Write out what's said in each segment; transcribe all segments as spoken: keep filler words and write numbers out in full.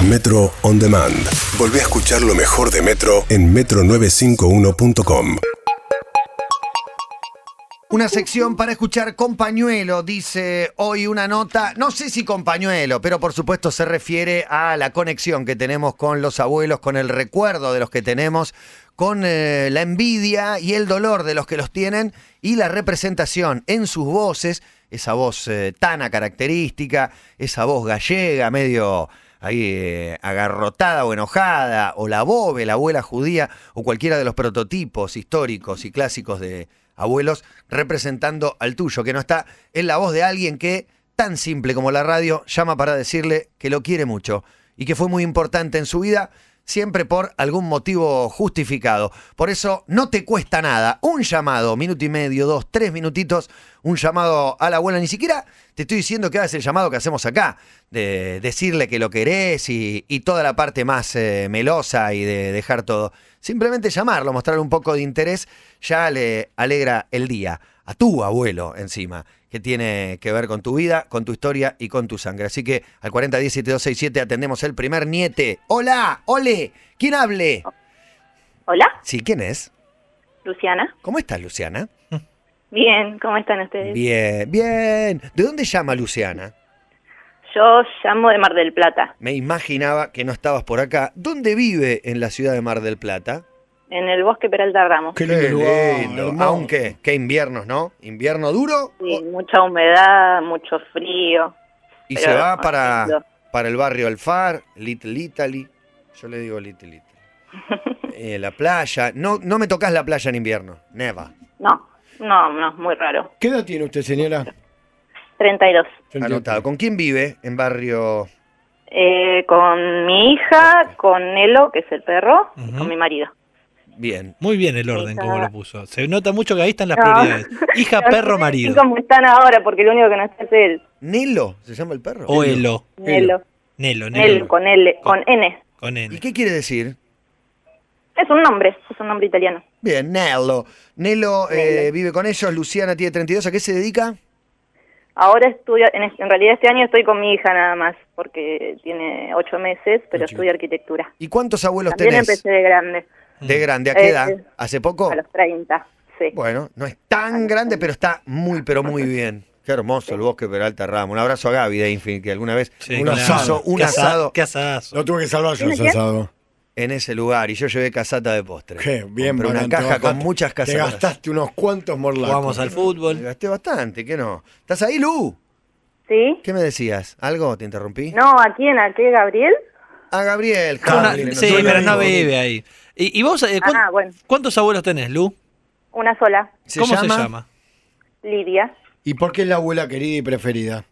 Metro On Demand. Volvé a escuchar lo mejor de Metro en metro novecientos cincuenta y uno punto com. Una sección para escuchar con pañuelo, dice hoy una nota, no sé si con pañuelo, pero por supuesto se refiere a la conexión que tenemos con los abuelos, con el recuerdo de los que tenemos, con eh, la envidia y el dolor de los que los tienen y la representación en sus voces, esa voz eh, tana característica, esa voz gallega, medio ahí eh, agarrotada o enojada, o la bobe, la abuela judía, o cualquiera de los prototipos históricos y clásicos de abuelos representando al tuyo, que no está en la voz de alguien que, tan simple como la radio, llama para decirle que lo quiere mucho y que fue muy importante en su vida, siempre por algún motivo justificado. Por eso no te cuesta nada, un llamado, minuto y medio, dos, tres minutitos, un llamado a la abuela. Ni siquiera te estoy diciendo que hagas el llamado que hacemos acá, de decirle que lo querés y, y toda la parte más eh, melosa y de dejar todo. Simplemente llamarlo, mostrarle un poco de interés, ya le alegra el día a tu abuelo encima, que tiene que ver con tu vida, con tu historia y con tu sangre. Así que al cuarenta diez, setenta y dos sesenta y siete atendemos el primer niete. ¡Hola! ¡Ole! ¿Quién hable? ¿Hola? Sí, ¿quién es? Luciana. ¿Cómo estás, Luciana? Bien, ¿cómo están ustedes? Bien, bien. ¿De dónde llama Luciana? Yo llamo de Mar del Plata, Me imaginaba que no estabas por acá. ¿Dónde vive en la ciudad de Mar del Plata? en el bosque Peralta Ramos. Qué lindo lugar, lindo. hermoso. Aunque, qué inviernos, ¿no? ¿Invierno duro? Sí, mucha humedad, mucho frío. Y pero se va para, lindo. para el barrio Alfar, Little Italy. Yo le digo Little Italy. Eh, la playa. No, no me tocas la playa en invierno. Neva. No, no, no, muy raro. ¿Qué edad tiene usted, señora? treinta y dos. Anotado. ¿Con quién vive en barrio? Eh, con mi hija, con Nelo, que es el perro, y Ujú. con mi marido. Bien. Muy bien el orden, Está- como lo puso. Se nota mucho que ahí están las No. prioridades. Hija, No perro, sé marido. cómo están ahora, porque lo único que no está es él. ¿Nelo se llama el perro? O Elo. Nelo. Nelo, Él, Nelo. con L, con N. Con ¿Y N. qué quiere decir? Es un nombre, es un nombre italiano. Bien, Nelo. Nelo eh, Nelo. vive con ellos. Luciana tiene treinta y dos. ¿A qué se dedica? Ahora estudia, en, en realidad este año estoy con mi hija nada más, porque tiene ocho meses, pero chico. estudia arquitectura. ¿Y cuántos abuelos También tenés? empecé de grande, De grande, ¿a qué Eh, edad? ¿Hace poco? a los treinta, sí. Bueno, no es tan grande, pero está muy, pero muy bien. Qué hermoso el bosque Peralta Ramos. Un abrazo a Gaby de Infinity, que alguna vez Sí, Un nos asado. hizo un Qué asa- asado Qué asadazo. Lo tuve que salvar yo, ¿Tiene ese qué? asado. en ese lugar y yo llevé casata de postre. Qué bien, Compré una Barán, te caja con gastaste- muchas Te casatas. gastaste unos cuantos morlacos. Jugamos al Me fútbol. gasté bastante, ¿qué no? ¿Estás ahí, Lu? ¿Sí? ¿Qué me decías? ¿Algo? ¿Te interrumpí? No, ¿a quién? ¿A qué, Gabriel? Ah, Gabriel. Una- Gabriel, no sí, soy pero amigo. no vive ahí. ¿Y, y vos, eh, cuán- Ah, bueno. cuántos abuelos tenés, Lu? Una sola, ¿Se ¿Cómo llama? se llama? Lidia. ¿Y por qué es la abuela querida y preferida?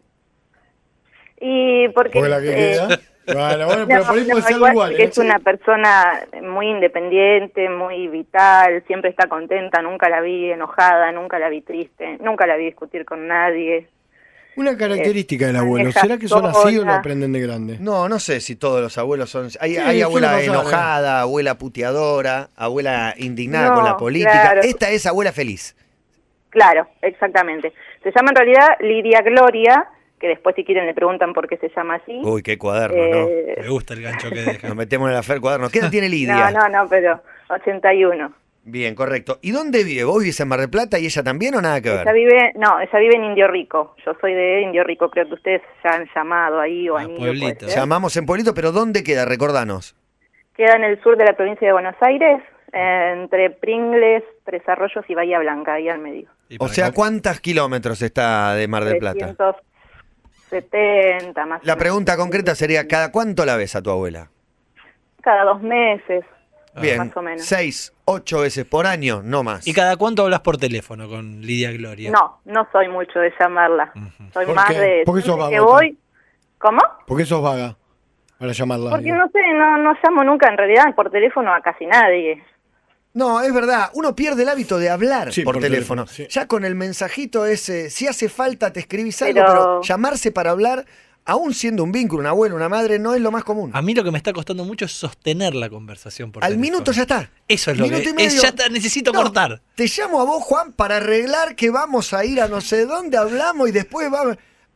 Y porque... ¿Porque la que eh, queda? Bueno, bueno, pero no, por ahí no, puede ser igual igual. porque ¿eh? es una persona muy independiente, muy vital, siempre está contenta, nunca la vi enojada, nunca la vi triste, nunca la vi discutir con nadie. Una característica del abuelo. maneja ¿Será que son así o lo sola. aprenden de grande? No, no sé si todos los abuelos son... Hay, Sí, hay abuela suele pasar, enojada, abuela puteadora, abuela indignada No, con la política. claro. Esta es abuela feliz. Claro, exactamente. Se llama en realidad Lidia Gloria, que después si quieren le preguntan por qué se llama así. Uy, qué cuaderno, Eh, Me gusta el gancho que deja. ¿no? Nos metemos en el afer cuaderno. ¿Qué edad tiene Lidia? No, no, no, pero ochenta y uno. Bien, correcto. ¿Y dónde vive? ¿Vos vivís en Mar del Plata y ella también o nada que ver? Ella vive, no, ella vive en Indio Rico. Yo soy de Indio Rico, creo que ustedes ya han llamado ahí o Ah, han ido. pueblito. puede ser. Llamamos en Pueblito, pero ¿dónde queda? Recordanos. Queda en el sur de la provincia de Buenos Aires, eh, entre Pringles, Tres Arroyos y Bahía Blanca, ahí al medio. Y O para sea, acá- ¿cuántos kilómetros está de Mar del Plata? trescientos setenta más. o La menos. pregunta concreta sería, ¿cada cuánto la ves a tu abuela? Cada dos meses, Bien, más o menos. seis, ocho veces por año, no más. ¿Y cada cuánto hablas por teléfono con Lidia Gloria? No, no soy mucho de llamarla. Ujú. Soy ¿Por más qué? de... ¿Por qué sos siempre que vagota? voy... ¿Cómo? ¿Por qué sos vaga? Para llamarla. Porque digo. no sé, no, no llamo nunca en realidad por teléfono a casi nadie. No, es verdad, uno pierde el hábito de hablar Sí, por, por teléfono. teléfono, sí. Ya con el mensajito ese, si hace falta te escribís algo, Pero- pero llamarse para hablar, aún siendo un vínculo, un abuelo, una madre, no es lo más común. A mí lo que me está costando mucho es sostener la conversación por Al teléfono. minuto ya está. Eso es lo Minuto que... y medio. es- ya está, necesito No, cortar. Te llamo a vos, Juan, para arreglar que vamos a ir a no sé dónde, hablamos y después vamos...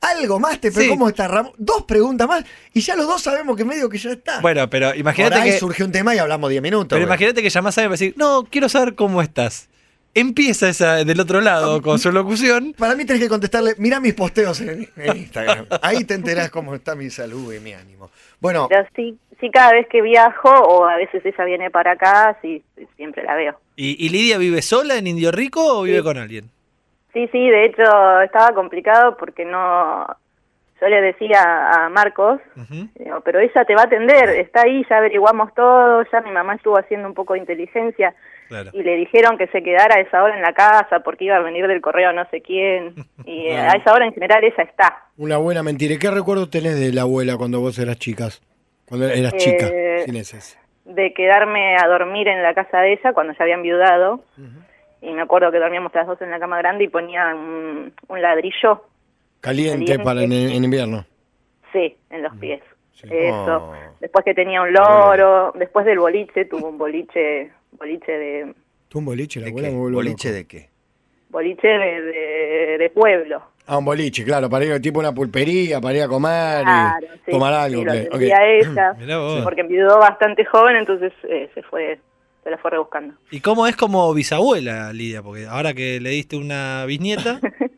Algo más te Sí. ¿Cómo está Ramón? Dos preguntas más y ya los dos sabemos que medio que ya está. Bueno, pero imagínate Por ahí que. surgió un tema y hablamos diez minutos. Pero güey. imagínate que llamás a alguien y decir, no, quiero saber cómo estás. Empieza esa del otro lado con su locución. Para mí tenés que contestarle, mirá mis posteos en, en Instagram. Ahí te enterás cómo está mi salud y mi ánimo. Bueno, Yo sí, sí, cada vez que viajo, o a veces ella viene para acá, sí, sí, siempre la veo. ¿Y, y Lidia vive sola en Indio Rico o vive Sí. con alguien? Sí, sí, de hecho estaba complicado porque no... Yo le decía a Marcos, Ujú. digo, pero ella te va a atender, está ahí, ya averiguamos todo, ya mi mamá estuvo haciendo un poco de inteligencia Claro. y le dijeron que se quedara a esa hora en la casa porque iba a venir del correo no sé quién, y eh, a esa hora en general ella está. Una buena mentira. ¿Y qué recuerdo tenés de la abuela cuando vos eras chicas? Cuando eras chica, Eh, sin esas. De quedarme a dormir en la casa de ella cuando ya habían viudado, y me acuerdo que dormíamos las dos en la cama grande y ponía un, un ladrillo, Caliente caliente. para en, en invierno. sí, en los pies. Sí. Eso. Oh. Después que tenía un loro, después del boliche, tuvo un boliche, boliche de ¿Tú un boliche? La ¿de abuela qué? me vuelve ¿Boliche loco. de qué? boliche de, de, de pueblo. Ah, un boliche, claro, para ir tipo una pulpería, para ir a comer Claro, y sí, tomar algo. sí, lo ok, ok. atendía ella, Mirá vos. porque enviudó bastante joven, entonces eh, se fue, se la fue rebuscando. ¿Y cómo es como bisabuela, Lidia? Porque ahora que le diste una bisnieta,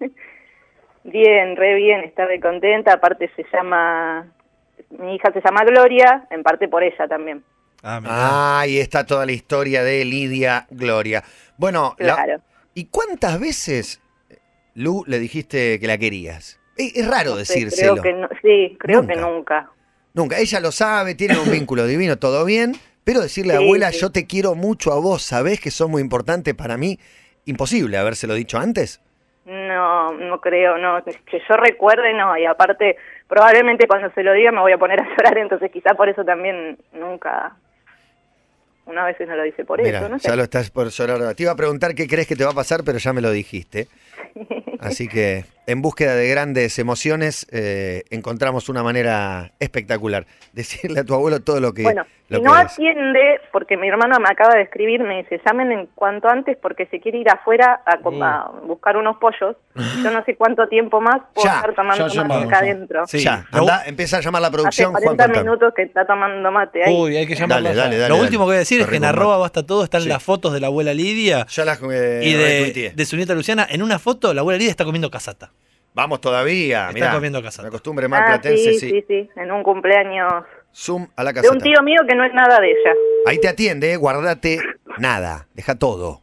Bien, re bien, está re contenta, aparte se llama, mi hija se llama Gloria, en parte por ella también. ah, mirá. Ah, ahí está toda la historia de Lidia Gloria. Bueno, la- Claro. ¿y cuántas veces, Lu, le dijiste que la querías? Es, es raro No sé, decírselo. creo que no, sí, creo Nunca. que nunca. Nunca, ella lo sabe, tienen un vínculo divino, todo bien, pero decirle, Sí, abuela, sí. yo te quiero mucho a vos, sabés que sos muy importante para mí, imposible habérselo dicho antes. No, no creo, no, que yo recuerde, no, y aparte, probablemente cuando se lo diga me voy a poner a llorar, entonces quizá por eso también nunca, una vez no lo dice por Mira, eso, no sé. ya lo estás por llorar. Te iba a preguntar qué crees que te va a pasar, pero ya me lo dijiste. Así que, en búsqueda de grandes emociones, eh, encontramos una manera espectacular. Decirle a tu abuelo todo lo que, Bueno, lo si que no es. atiende, porque mi hermano me acaba de escribir, me dice, llamen en cuanto antes porque se quiere ir afuera a, com- a buscar unos pollos. Y yo no sé cuánto tiempo más puedo Ya, estar tomando ya mate llamamos, acá ya. adentro. Sí. Ya, Lo- anda, empieza a llamar a la Hace producción, Juan cuarenta Contame. minutos que está tomando mate ahí. Uy, hay que llamarlo. Dale, ya. dale, dale, Lo dale. último que voy a decir es Qué que en rico arroba mate. basta todo están Sí. las fotos de la abuela Lidia Ya las eh, y de, retuiteé. de su nieta Luciana. En una foto, la abuela Lidia está comiendo casata. Vamos todavía, Está mirá. comiendo casata. La costumbre más Ah, platense, sí, sí. sí, sí, en un cumpleaños Zoom a la de caseta. un tío mío que no es nada de ella. Ahí te atiende, eh, guardate nada, deja todo.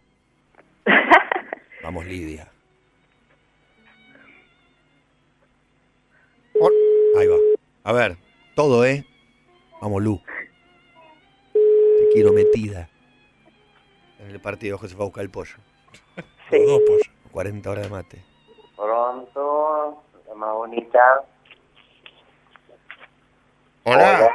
Vamos, Lidia. Or- Ahí va. A ver, todo, ¿eh? Vamos, Lu. Te quiero metida. En el partido que se fue a buscar el pollo. Sí. Los dos pollos. cuarenta horas de mate. Pronto, la más bonita. Hola.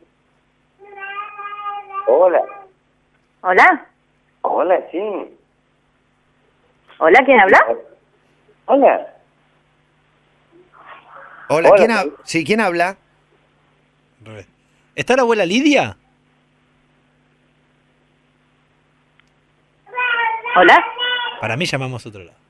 Hola. ¿Hola? Hola, sí. ¿Hola? ¿Quién habla? Hola. Hola, Hola. ¿quién habla? Sí, ¿quién habla? Re. ¿Está la abuela Lidia? ¿Hola? Para mí llamamos a otro lado.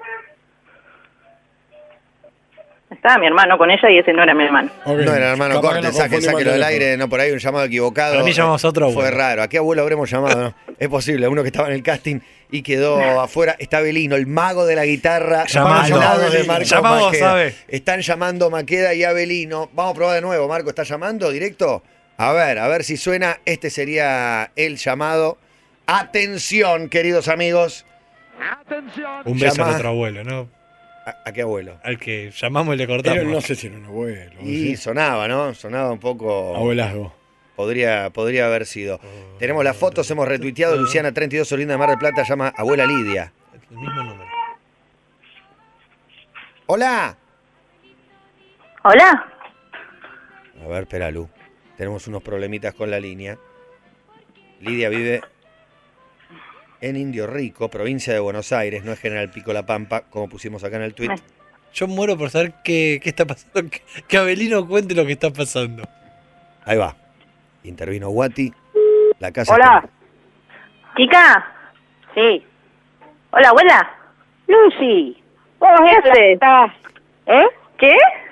Estaba mi hermano con ella y ese no era mi hermano. Ok. No era hermano Capaz que corte, nos saque, confundimos sáquelo el del teléfono. aire, no por ahí un llamado equivocado. Para mí llamamos a otro Fue abuelo. raro. ¿A qué abuelo habremos llamado? No, es posible, uno que estaba en el casting y quedó afuera. Está Belino, el mago de la guitarra. Llamando. Llamado de Marco Llamamos, Maqueda. ¿sabe? Están llamando Maqueda y Abelino. Vamos a probar de nuevo. Marco, ¿está llamando directo? A ver, a ver si suena. Este sería el llamado. Atención, queridos amigos. Un beso Llama- al otro abuelo, ¿no? ¿A, a qué abuelo? Al que llamamos y le Pero cortamos. no sé si era un abuelo. no Y sé. sonaba, ¿no? Sonaba un poco... Abuelazgo. Podría, podría haber sido. Tenemos las fotos, hemos retuiteado. Luciana treinta y dos, Olinda de Mar del Plata, llama abuela Lidia. El mismo número. ¡Hola! ¿Hola? A ver, espera, Lu. Tenemos unos problemitas con la línea. Lidia vive en Indio Rico, provincia de Buenos Aires, no es General Pico La Pampa, como pusimos acá en el tweet. Me- Yo muero por saber qué, qué está pasando. Que, que Abelino cuente lo que está pasando. Ahí va. Intervino Guati. La casa Hola. está- ¿Chica? Sí. Hola, abuela. Lucy, ¿vos ¿Qué haces? estás? ¿Eh? ¿Qué?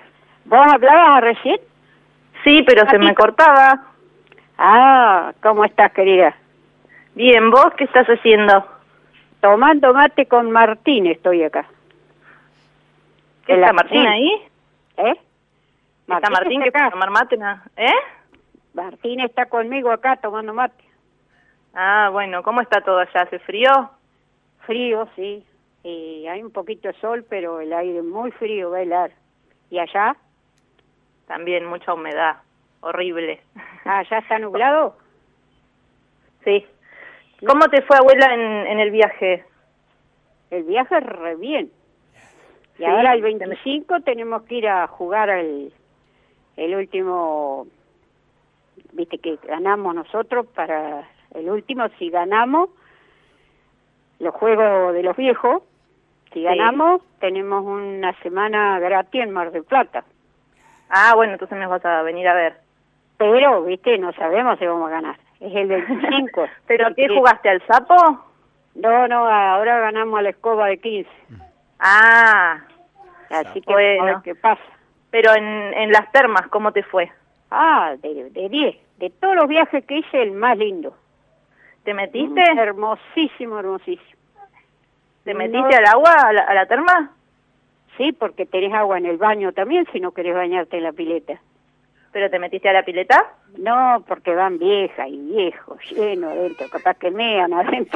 ¿Vos hablabas recién? Sí, pero se me cortaba. Ah, ¿cómo estás, querida? Bien, ¿vos qué estás haciendo? Tomando mate con Martín estoy acá. ¿Qué ¿En está la Martín cocina? ahí? ¿Eh? ¿Está Martín que está para acá. tomar mate? na- ¿Eh? Martín está conmigo acá tomando mate. Ah, bueno, ¿cómo está todo allá? ¿Hace frío? Frío, sí. Y hay un poquito de sol, pero el aire es muy frío, va a helar. ¿Y allá? También mucha humedad. Horrible. Ah, ¿ya está nublado? Sí. ¿Cómo te fue, abuela, en, en el viaje? El viaje es re bien. Y Sí, ahora el se me- veinticinco tenemos que ir a jugar el, el último, viste que ganamos nosotros para el último, si ganamos los juegos de los viejos, si ganamos tenemos una semana gratis en Mar del Plata. Ah, bueno, entonces me vas a venir a ver. Pero, viste, no sabemos si vamos a ganar. Es el veinticinco. ¿Pero qué Sí. jugaste al sapo? No, no, ahora ganamos a la escoba de quince. Ah, Así que Bueno. a ver qué pasa. pero en, en las termas, ¿cómo te fue? Ah, de de diez. De todos los viajes que hice, el más lindo. ¿Te metiste? Mm, hermosísimo, hermosísimo. ¿Te no- metiste al agua, a la, a la terma? Sí, porque tenés agua en el baño también si no querés bañarte en la pileta. ¿Pero te metiste a la pileta? No, porque van viejas y viejos, llenos adentro, capaz que mean adentro.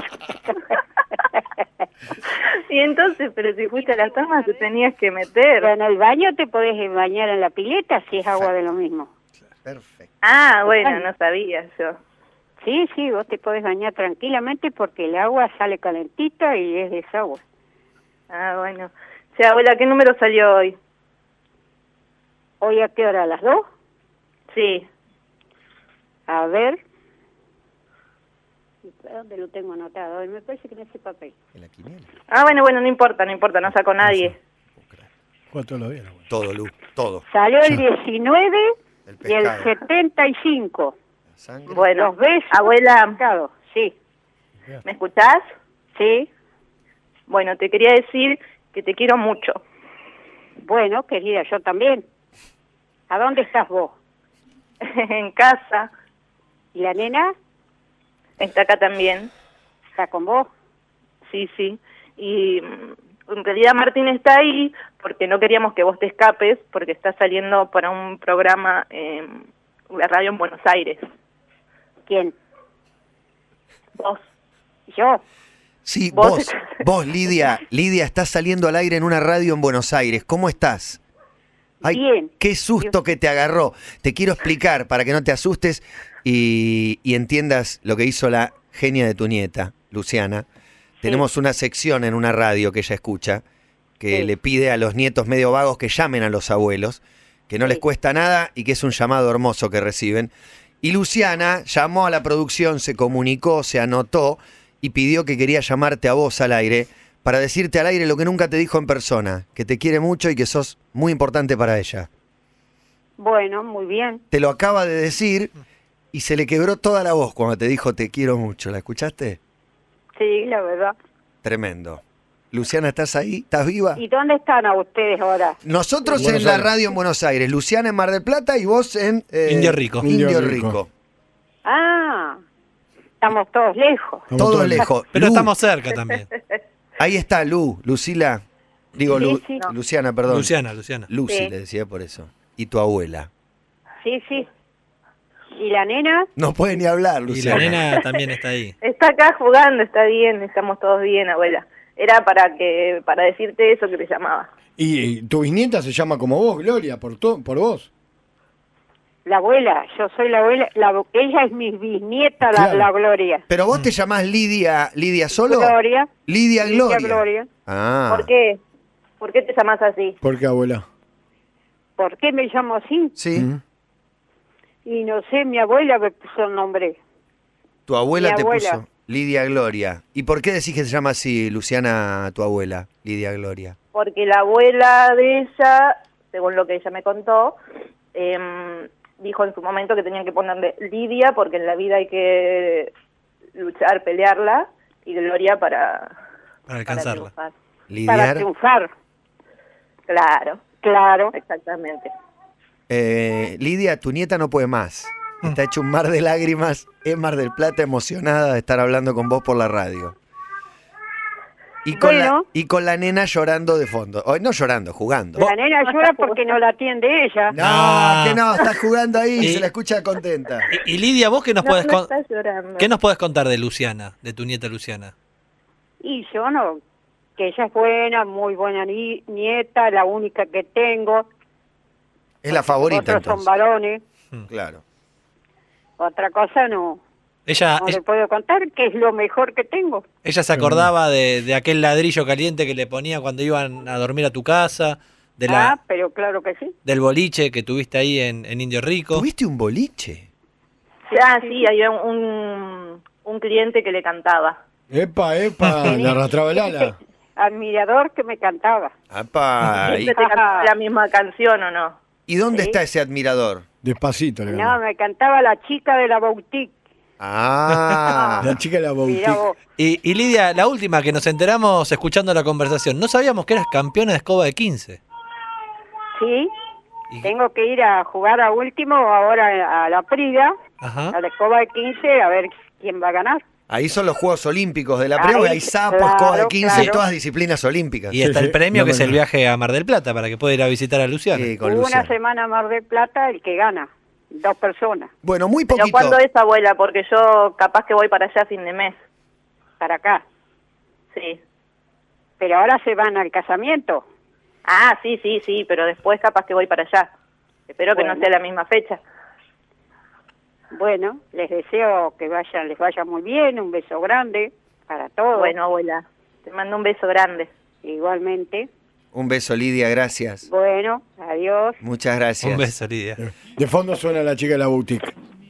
Y entonces, pero si fuiste a las termas te tenías que Pero meter. en el baño te podés bañar en la pileta si es agua de lo mismo. Perfecto. Ah, bueno, no sabía yo. Sí, sí, vos te podés bañar tranquilamente porque el agua sale calentita y es desagua. Ah, bueno. O sea, abuela, ¿qué número salió hoy? ¿Hoy a qué hora? ¿A las dos? Sí. A ver. ¿Dónde lo tengo anotado? Ay, me parece que en ese papel. En la quiniela. Ah, bueno, bueno, no importa, no importa, no sacó nadie. Juega todos los días la abuela. Todo, Lu, todo. Salió el diecinueve El y el pescado. setenta y cinco. La sangre. Bueno, Los besos. abuela, pescado. Sí, ¿me escuchás? sí. Bueno, te quería decir que te quiero mucho. Bueno, querida, yo también. ¿A dónde estás vos? En casa, ¿Y la nena está acá también. está con vos? Sí, sí. Y mm, en realidad Martín está ahí porque no queríamos que vos te escapes, porque estás saliendo para un programa en la radio en Buenos Aires. ¿Quién? Vos. ¿Yo? Sí, Vos vos, estás- vos, Lidia, Lidia, estás saliendo al aire en una radio en Buenos Aires. ¿Cómo estás? Ay, Bien. qué susto que te agarró. Te quiero explicar para que no te asustes y, y entiendas lo que hizo la genia de tu nieta, Luciana. Tenemos una sección en una radio que ella escucha, que Sí. le pide a los nietos medio vagos que llamen a los abuelos, que no Sí. les cuesta nada y que es un llamado hermoso que reciben. Y Luciana llamó a la producción, se comunicó, se anotó y pidió que quería llamarte a vos al aire para decirte al aire lo que nunca te dijo en persona, que te quiere mucho y que sos muy importante para ella. Bueno, muy bien. Te lo acaba de decir y se le quebró toda la voz cuando te dijo te quiero mucho. ¿La escuchaste? Sí, la verdad. Tremendo. Luciana, ¿estás ahí? ¿Estás viva? ¿Y dónde están a ustedes ahora? Nosotros En Buenos en la Aires. radio en Buenos Aires, Luciana en Mar del Plata y vos en... eh, Indio Rico. Indio, Indio Rico. Rico. Ah, estamos todos lejos. Estamos Todo todos lejos. Pero Lu, estamos cerca también. ahí está Lu, Lucila. Digo, Sí, Lu- sí. Luciana, perdón. Luciana, Luciana. Lucy Sí. le decía por eso. Y tu abuela. Sí, sí. ¿Y la nena? No puede ni hablar, Y Luciana. la nena también está ahí. Está acá jugando, está bien, estamos todos bien, abuela. Era para que para decirte eso que te llamaba. Y, y tu bisnieta se llama como vos, Gloria, por, to- por vos. La abuela, yo soy la abuela. La, ella es mi bisnieta, la, Claro. la Gloria. Pero vos te llamás Lidia, Lidia solo. Gloria. Lidia Lidia Gloria. Gloria. Ah. ¿Por qué? ¿Por qué te llamas así? ¿Por qué, abuela? ¿Por qué me llamo así? Sí. Mm. Y no sé, mi abuela me puso el nombre. Tu abuela Mi te abuela. puso Lidia Gloria. ¿Y por qué decís que se llama así, Luciana, tu abuela, Lidia Gloria? Porque la abuela de ella, según lo que ella me contó, em, dijo en su momento que tenían que ponerle Lidia porque en la vida hay que luchar, pelearla, y Gloria para, Para alcanzarla. triunfar. Para Lidiar. triunfar. Claro, Claro. exactamente. Eh, Lidia, tu nieta no puede más. Está hecho un mar de lágrimas. Es Mar del Plata, emocionada de estar hablando con vos por la radio. Y con, Bueno. la, y con la nena llorando de fondo. O, no llorando, jugando. La nena llora porque no la atiende ella. No, Ah. que no, está jugando ahí y Y- se la escucha contenta. Y, y Lidia, ¿vos qué nos, No, podés no con- está llorando. qué nos podés contar de Luciana, de tu nieta Luciana? Y yo no, que ella es buena, muy buena ni- nieta, la única que tengo. Es la favorita, Otros son entonces. varones. Claro. Otra cosa no, Ella, no ella, le puedo contar, que es lo mejor que tengo. ella se acordaba de, de aquel ladrillo caliente que le ponía cuando iban a dormir a tu casa, de la, Ah, pero claro que sí. del boliche que tuviste ahí en, en Indio Rico. ¿Tuviste un boliche? Ah, sí, había un, un, un cliente que le cantaba. Epa, epa, le arrastraba el ala. Admirador que me cantaba. Apa, ¿y, ¿Siempre te cantaba la misma canción o no? ¿y dónde Sí. está ese admirador? Despacito le No, ganó. me cantaba la chica de la boutique. Ah, La chica de la Mirá boutique. vos. Y, y Lidia, la última que nos enteramos escuchando la conversación, no sabíamos que eras campeona de escoba de quince. Sí, Y- tengo que ir a jugar a último ahora a la Prida, Ajá. a la escoba de quince, a ver quién va a ganar. ahí son los Juegos Olímpicos de la Ahí, Preu, hay sapo, claro, escoba de quince, claro. todas disciplinas olímpicas. Y está Sí, el sí, premio no que me es el no. viaje a Mar del Plata para que pueda ir a visitar a Luciana. Sí, con Hubo una Luciana. semana a Mar del Plata, el que gana, dos personas, Bueno, muy Pero poquito. ¿cuándo es, abuela? Porque yo capaz que voy para allá a fin de mes. para acá. Sí. Pero ahora se van al casamiento. Ah, sí, sí, sí, pero después capaz que voy para allá. Espero que Bueno. no sea la misma fecha. Bueno, les deseo que vayan, les vaya muy bien, un beso grande para todos. Bueno, abuela, te mando un beso grande. Igualmente. Un beso, Lidia, gracias. Bueno, adiós. Muchas gracias. Un beso, Lidia. De fondo suena la chica de la boutique.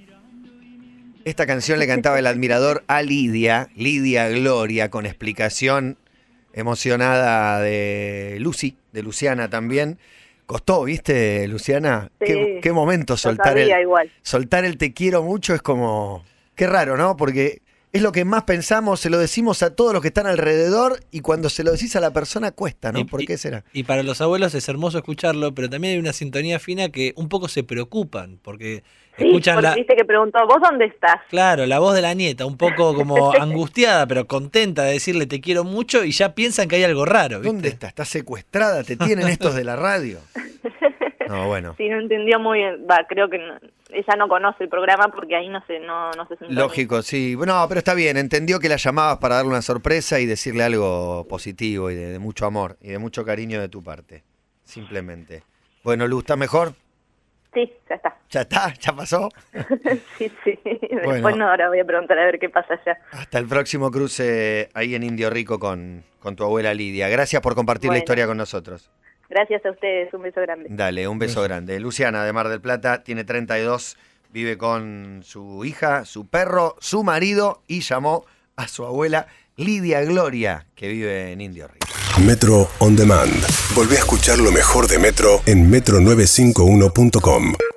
Esta canción le cantaba el admirador a Lidia, Lidia Gloria, con explicación emocionada de Lucy, de Luciana también. Costó, ¿viste, Luciana? Sí, ¿Qué, qué momento Lo soltar el, sabía igual. soltar el te quiero mucho es como... Qué raro, ¿no? Porque es lo que más pensamos, se lo decimos a todos los que están alrededor y cuando se lo decís a la persona cuesta, ¿no? Y- ¿Por y- qué será? Y para los abuelos es hermoso escucharlo, pero también hay una sintonía fina que un poco se preocupan, porque Sí, escuchan porque la... viste que preguntó, ¿vos dónde estás? Claro, la voz de la nieta, un poco como angustiada, pero contenta de decirle te quiero mucho y ya piensan que hay algo raro, ¿viste? ¿Dónde está? ¿Está secuestrada? ¿Te tienen estos de la radio? No, bueno. Sí, no entendió muy bien. Va, creo que no- ella no conoce el programa porque ahí no se, no, no se sintoniza. Lógico, sí. Bueno, pero está bien. Entendió que la llamabas para darle una sorpresa y decirle algo positivo y de, de mucho amor y de mucho cariño de tu parte. Simplemente. Bueno, Luz, ¿estás mejor? Sí, ya está. ¿Ya está? ¿Ya pasó? Sí, sí. Después Bueno. no, ahora voy a preguntar a ver qué pasa allá. Hasta el próximo cruce ahí en Indio Rico con, con tu abuela Lidia. Gracias por compartir la Bueno. historia con nosotros. Gracias a ustedes, un beso grande. Dale, un beso grande. Luciana de Mar del Plata tiene treinta y dos, vive con su hija, su perro, su marido y llamó a su abuela Lidia Gloria, que vive en Indio Rico. Metro On Demand. Volvé a escuchar lo mejor de Metro en metro novecientos cincuenta y uno punto com.